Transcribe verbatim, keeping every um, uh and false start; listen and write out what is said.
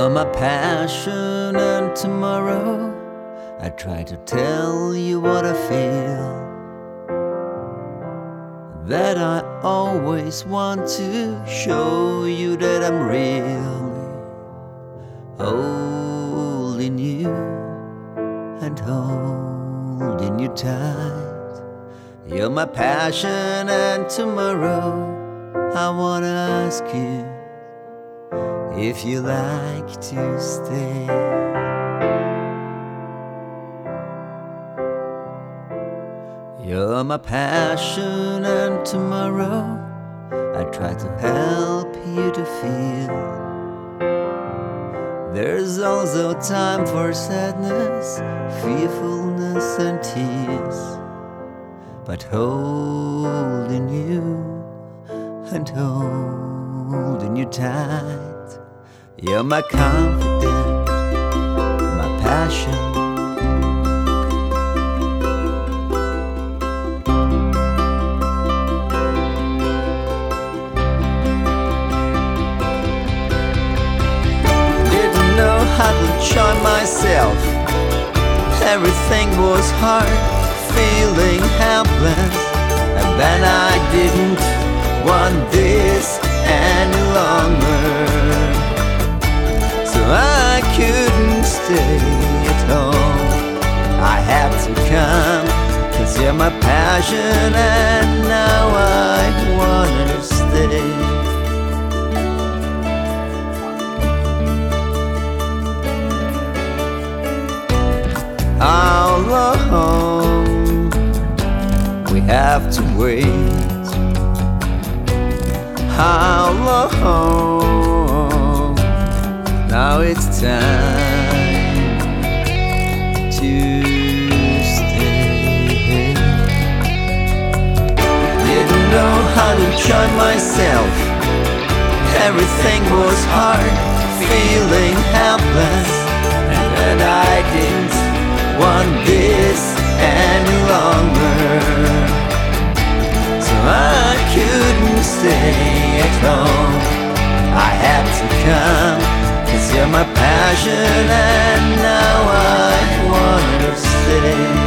You're my passion, and tomorrow I try to tell you what I feel, that I always want to show you that I'm really holding you and holding you tight. You're my passion, and tomorrow I wanna ask you if you like to stay. You're my passion, and tomorrow I try to help you to feel there's also time for sadness, fearfulness and tears, but holding you and holding you tight. You're my confidence, my passion. Didn't know how to enjoy myself. Everything was hard, feeling helpless. And then I didn't want this any longer. I couldn't stay at home. I had to come, 'cause you're my passion, and now I wanna stay. How long we have to wait? How long? Now it's time to stay. Didn't know how to enjoy myself. Everything was hard, feeling helpless. And then I didn't want this any longer. So I couldn't stay at home. I had to come, 'cause you're my passion, and now I wanna stay.